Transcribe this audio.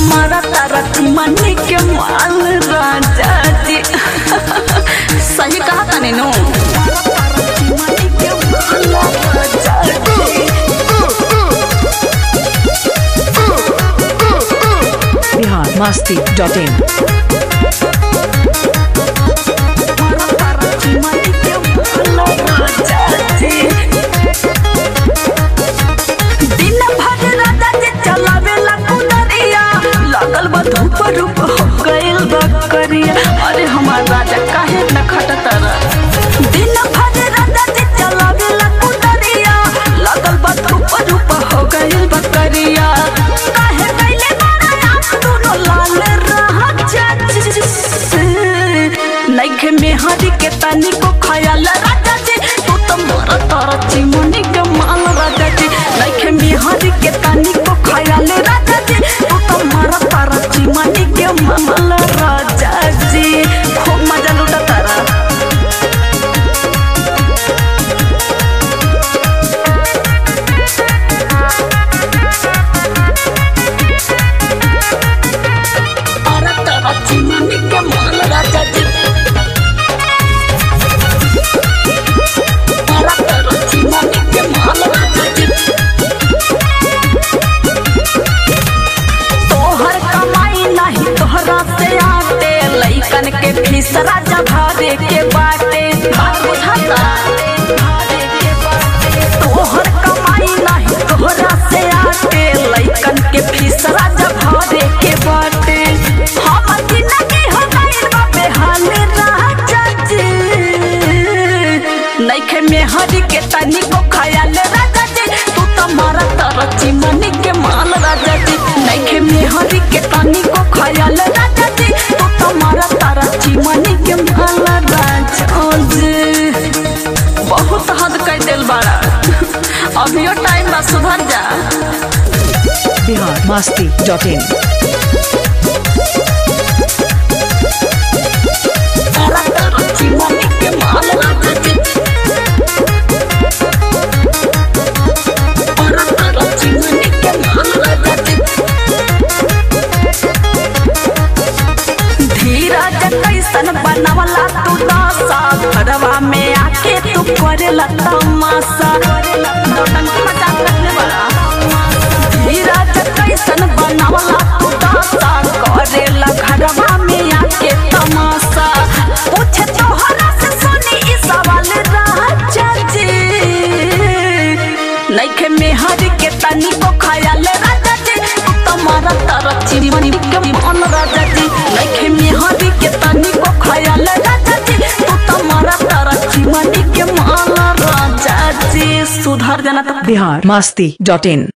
मारा तारा चिमनी के माल राजा जी। सही कहा था नीनू। biharmasti.in अरे हमार राजा काहे न खटतारा दिन भर राजा जी चलावेला कुदरिया लगल बा धूप रूप हो गइल बकरिया काहे गइले बारा आँख दोनों लाल रहा नइखे मेहरी के तनी को खयाल राजा जी तू तो मारा तारा चिमनी के माल राजा जी नइखे मेहरी के तनी को खयाल राजा जी तू तो मारा तारा चिमनी के माल राजा जी खूब मजा लूटा तारा तारा तारा चिमनी के माल राजा जी तारा तारा चिमनी के माल राजा जी तोहर कमाई नहीं तोहरा से आते लइकन के फीस राजा भरे के बाटे बुझाता तोहर कमाई नहीं तोहरा से आते लइकन के फीस राजा भरे के बाटे हम जिंदगी हो गइल बा बेहाल राजा जी नइखे मेहरी के तनी को खयाल राजा जी तू तो मारा तारा चिमनी के माल राजा जी नइखे मेहरी के तनी को खयाल राजा जी तू तो मारा तारा चिमनी के माल राजा जी बहुत हद कर दिल बाड़ा अभियो टाइम बा सुधर जा biharmasti.in तारा तारा चिमनी के माल राजा जी तारा तारा चिमनी के माल राजा जी धीरज कैसन बनावला तू दासा घरवा में आके तू करेला तमाशा धीरज कैसन बनावला तू दासा करेला घरवा में आके तमाशा पूछे तोहरा से सुनी ई सवाल राजा जी नइखे मेहरी के तनी को खयाल राजा जी तुम्हारा तारा चिमनी के मन राजा जी नइखे मेहरी के तनी को खयाल राजा जी तू तुम्हारा तारा चिमनी के मन राजा जी सुधर जाना तो biharmasti.in